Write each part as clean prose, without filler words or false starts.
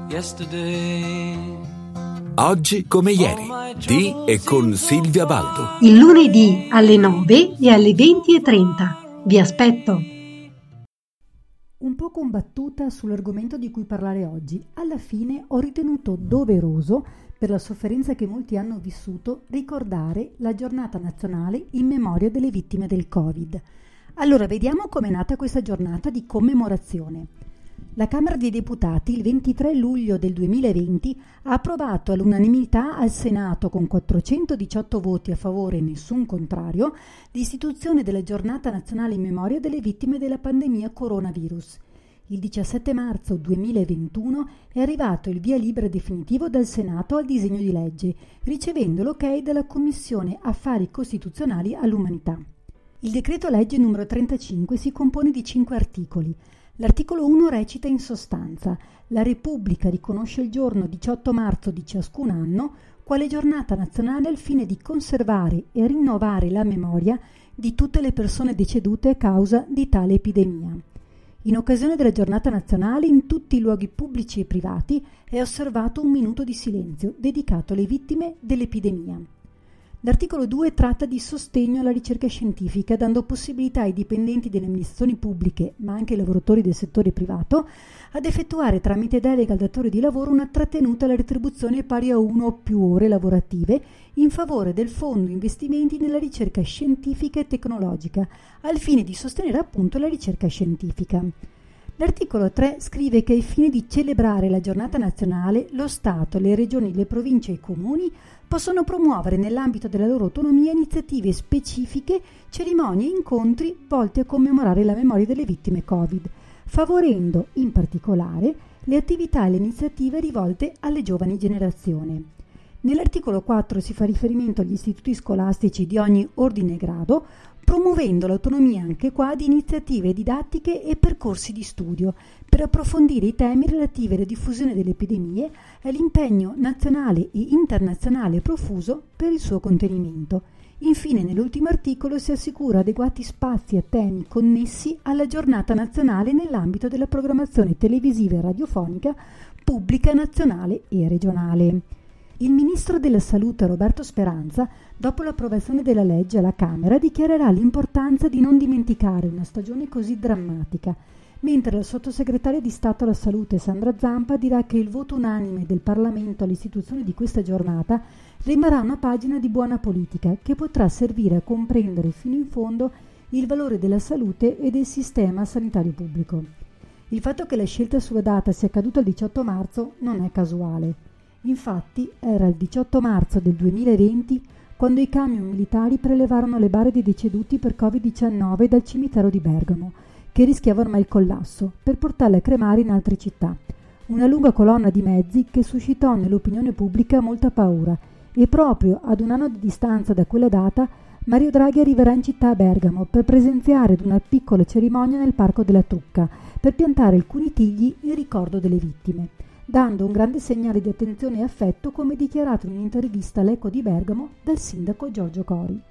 Oggi come ieri, di e con Silvia Baldo. Il lunedì alle 9 e alle 20:30. Vi aspetto. Un po' combattuta sull'argomento di cui parlare oggi, alla fine ho ritenuto doveroso, per la sofferenza che molti hanno vissuto, ricordare la giornata nazionale in memoria delle vittime del Covid. Allora, vediamo com'è nata questa giornata di commemorazione. La Camera dei Deputati il 23 luglio del 2020 ha approvato all'unanimità al Senato con 418 voti a favore e nessun contrario l'istituzione della giornata nazionale in memoria delle vittime della pandemia coronavirus. Il 17 marzo 2021 è arrivato il via libera definitivo dal Senato al disegno di legge, ricevendo l'ok dalla Commissione Affari Costituzionali all'Umanità. Il decreto legge numero 35 si compone di 5 articoli. L'articolo 1 recita in sostanza: la Repubblica riconosce il giorno 18 marzo di ciascun anno quale giornata nazionale al fine di conservare e rinnovare la memoria di tutte le persone decedute a causa di tale epidemia. In occasione della giornata nazionale, in tutti i luoghi pubblici e privati è osservato un minuto di silenzio dedicato alle vittime dell'epidemia. L'articolo 2 tratta di sostegno alla ricerca scientifica, dando possibilità ai dipendenti delle amministrazioni pubbliche, ma anche ai lavoratori del settore privato, ad effettuare tramite delega al datore di lavoro una trattenuta alla retribuzione pari a 1 o più ore lavorative in favore del Fondo Investimenti nella Ricerca Scientifica e Tecnologica, al fine di sostenere appunto la ricerca scientifica. L'articolo 3 scrive che ai fini di celebrare la giornata nazionale, lo Stato, le regioni, le province e i comuni possono promuovere nell'ambito della loro autonomia iniziative specifiche, cerimonie e incontri volti a commemorare la memoria delle vittime Covid, favorendo in particolare le attività e le iniziative rivolte alle giovani generazioni. Nell'articolo 4 si fa riferimento agli istituti scolastici di ogni ordine e grado, promuovendo l'autonomia anche qua di iniziative didattiche e percorsi di studio per approfondire i temi relativi alla diffusione delle epidemie e all'impegno nazionale e internazionale profuso per il suo contenimento. Infine, nell'ultimo articolo si assicura adeguati spazi a temi connessi alla giornata nazionale nell'ambito della programmazione televisiva e radiofonica pubblica nazionale e regionale. Il ministro della Salute Roberto Speranza, dopo l'approvazione della legge alla Camera, dichiarerà l'importanza di non dimenticare una stagione così drammatica, mentre la sottosegretaria di Stato alla Salute Sandra Zampa dirà che il voto unanime del Parlamento all'istituzione di questa giornata rimarrà una pagina di buona politica che potrà servire a comprendere fino in fondo il valore della salute e del sistema sanitario pubblico. Il fatto che la scelta sulla data sia caduta il 18 marzo non è casuale. Infatti era il 18 marzo del 2020 quando i camion militari prelevarono le bare dei deceduti per Covid-19 dal cimitero di Bergamo, che rischiava ormai il collasso, per portarle a cremare in altre città. Una lunga colonna di mezzi che suscitò nell'opinione pubblica molta paura, e proprio ad un anno di distanza da quella data Mario Draghi arriverà in città a Bergamo per presenziare ad una piccola cerimonia nel Parco della Trucca, per piantare alcuni tigli in ricordo delle vittime, dando un grande segnale di attenzione e affetto, come dichiarato in un'intervista all'Eco di Bergamo dal sindaco Giorgio Cori.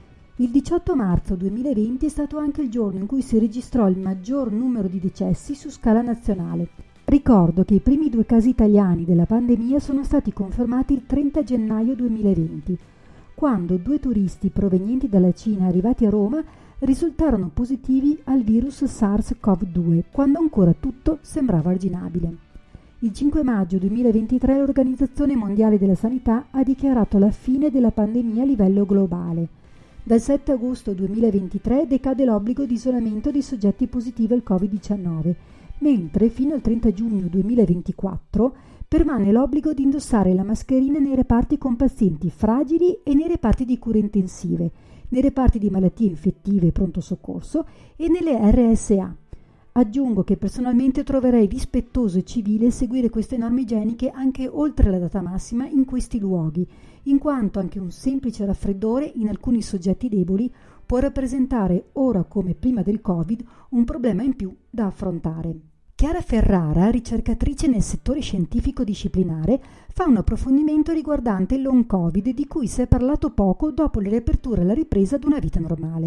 Il 18 marzo 2020 è stato anche il giorno in cui si registrò il maggior numero di decessi su scala nazionale. Ricordo che i primi 2 casi italiani della pandemia sono stati confermati il 30 gennaio 2020, quando 2 turisti provenienti dalla Cina arrivati a Roma risultarono positivi al virus SARS-CoV-2, quando ancora tutto sembrava arginabile. Il 5 maggio 2023 l'Organizzazione Mondiale della Sanità ha dichiarato la fine della pandemia a livello globale. Dal 7 agosto 2023 decade l'obbligo di isolamento dei soggetti positivi al Covid-19, mentre fino al 30 giugno 2024 permane l'obbligo di indossare la mascherina nei reparti con pazienti fragili e nei reparti di cure intensive, nei reparti di malattie infettive e pronto soccorso e nelle RSA. Aggiungo che personalmente troverei rispettoso e civile seguire queste norme igieniche anche oltre la data massima in questi luoghi, in quanto anche un semplice raffreddore in alcuni soggetti deboli può rappresentare, ora come prima del Covid, un problema in più da affrontare. Chiara Ferrara, ricercatrice nel settore scientifico disciplinare, fa un approfondimento riguardante il long Covid di cui si è parlato poco dopo le riaperture alla ripresa ad una vita normale.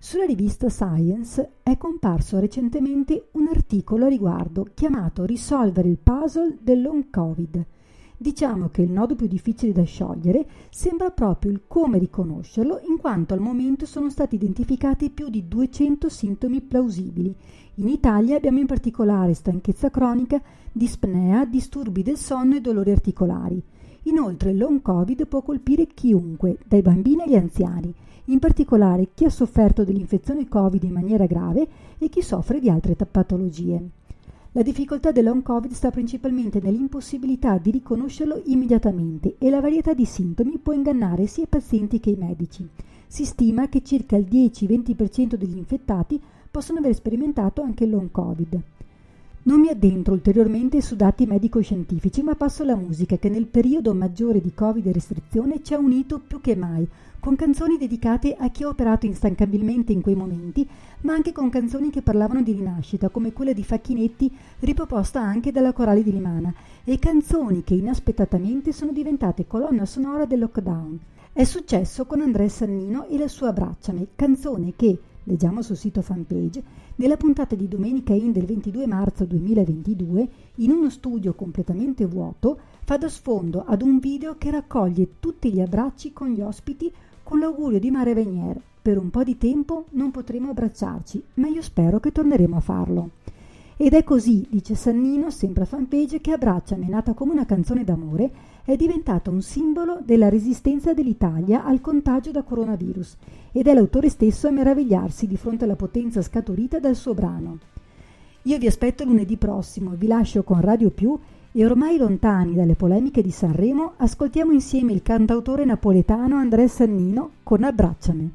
Sulla rivista Science è comparso recentemente un articolo a riguardo chiamato Risolvere il puzzle del long Covid. Diciamo che il nodo più difficile da sciogliere sembra proprio il come riconoscerlo, in quanto al momento sono stati identificati più di 200 sintomi plausibili. In Italia abbiamo in particolare stanchezza cronica, dispnea, disturbi del sonno e dolori articolari. Inoltre il long Covid può colpire chiunque, dai bambini agli anziani, in particolare chi ha sofferto dell'infezione Covid in maniera grave e chi soffre di altre patologie. La difficoltà del long Covid sta principalmente nell'impossibilità di riconoscerlo immediatamente e la varietà di sintomi può ingannare sia i pazienti che i medici. Si stima che circa il 10-20% degli infettati possono aver sperimentato anche il long Covid. Non mi addentro ulteriormente su dati medico-scientifici, ma passo alla musica che nel periodo maggiore di Covid e restrizione ci ha unito più che mai, con canzoni dedicate a chi ha operato instancabilmente in quei momenti, ma anche con canzoni che parlavano di rinascita, come quella di Facchinetti, riproposta anche dalla Corale di Rimana, e canzoni che inaspettatamente sono diventate colonna sonora del lockdown. È successo con Andrea Sannino e la sua Abbracciami, canzone che, leggiamo sul sito fanpage, nella puntata di Domenica In del 22 marzo 2022, in uno studio completamente vuoto, fa da sfondo ad un video che raccoglie tutti gli abbracci con gli ospiti con l'augurio di Mare Venier. Per un po' di tempo non potremo abbracciarci, ma io spero che torneremo a farlo. Ed è così, dice Sannino, sempre a fanpage, che Abbracciami, nata come una canzone d'amore, è diventata un simbolo della resistenza dell'Italia al contagio da coronavirus ed è l'autore stesso a meravigliarsi di fronte alla potenza scaturita dal suo brano. Io vi aspetto lunedì prossimo, vi lascio con Radio Più e ormai lontani dalle polemiche di Sanremo ascoltiamo insieme il cantautore napoletano Andrea Sannino con Abbracciami.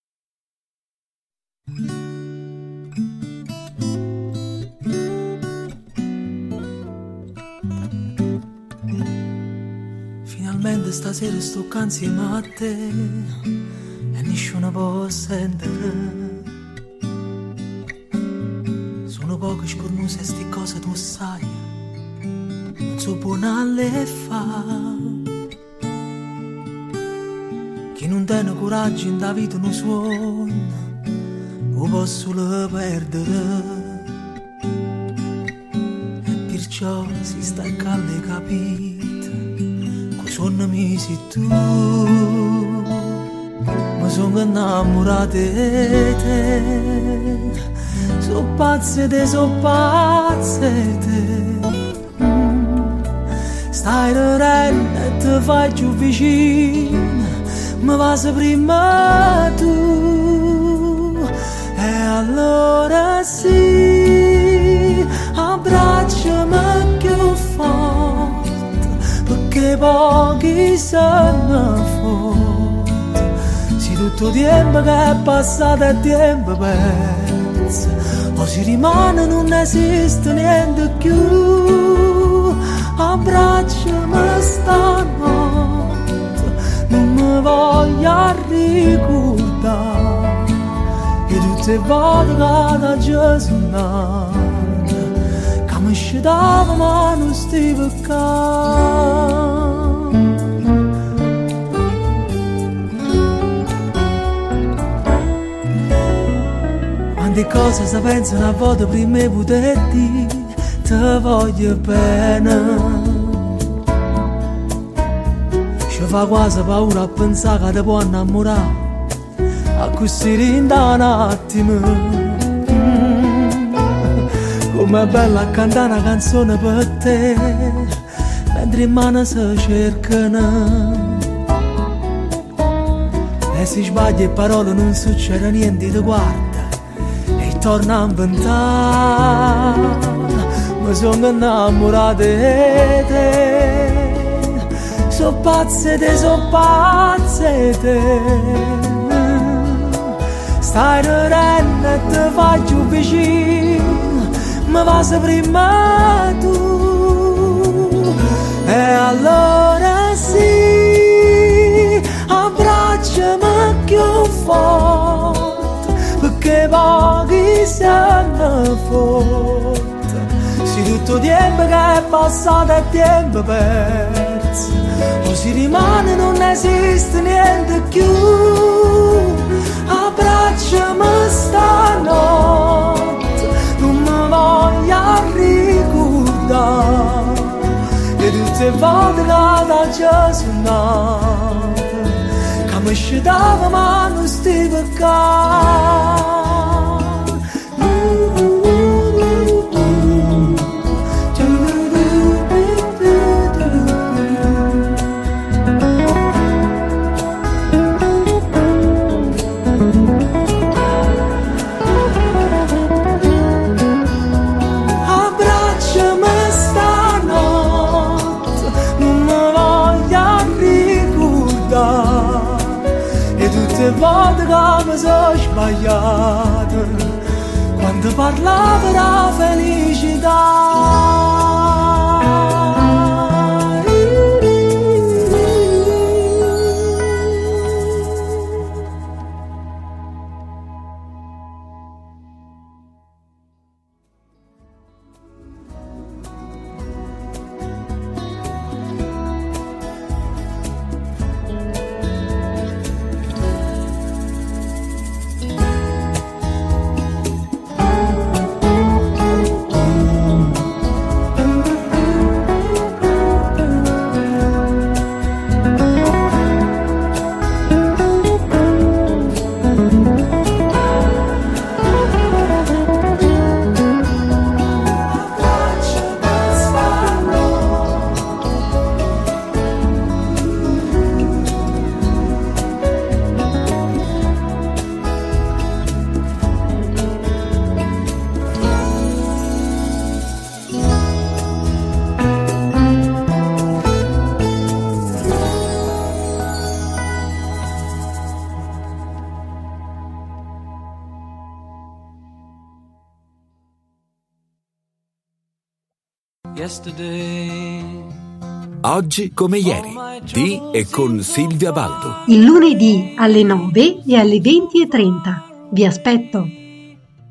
Finalmente stasera sto qua insieme a te e nessuno può sentire. Sono poche scornuse e sti cose tu sai, non so buona a le fa. Chi non tiene coraggio in da vita non suona, o posso le perdere. E perciò si sta a calle capire. Sono mesi tu, ma sono innamorato di te. So pazze te, Stai ridendo e ti fai più vicino, ma vai prima tu. E allora sì, abbracciami più forte, perché pochi se ne fotte. Se tutto tempo che è passato è tempo perso, o si rimane non esiste niente più. Abbracciami stanotte, non mi voglio ricordare e tutte le volte che da Gesù mi scedava ma non stava qua. Quante cose si pensano a volte prima di poter dire ti voglio bene. Ci fa quasi paura a pensare che ti può innamorare a così in un attimo. Com'è bella cantare una canzone per te, mentre in mano si cercano. E se sbagli e parole non succede niente, ti guarda e torna a inventare. Mi sono innamorato di te, so pazze te, Stai ridendo e ti fai più vicino, ma vai prima tu. E allora sì, abbracciami più forte, perché pochi se ne fotte. Se tutto tempo che è passato è tempo perso, o si rimane non esiste niente più. abbracciami stanotte, non mi voglio ricordare e tutte le volte che già suonate, che mi scitava ma non sti peccati. Tutte le volte che mi sono sbagliato, quando parlavo la felicità. Oggi come ieri, di e con Silvia Baldo. Il lunedì alle 9 e alle 20:30. Vi aspetto.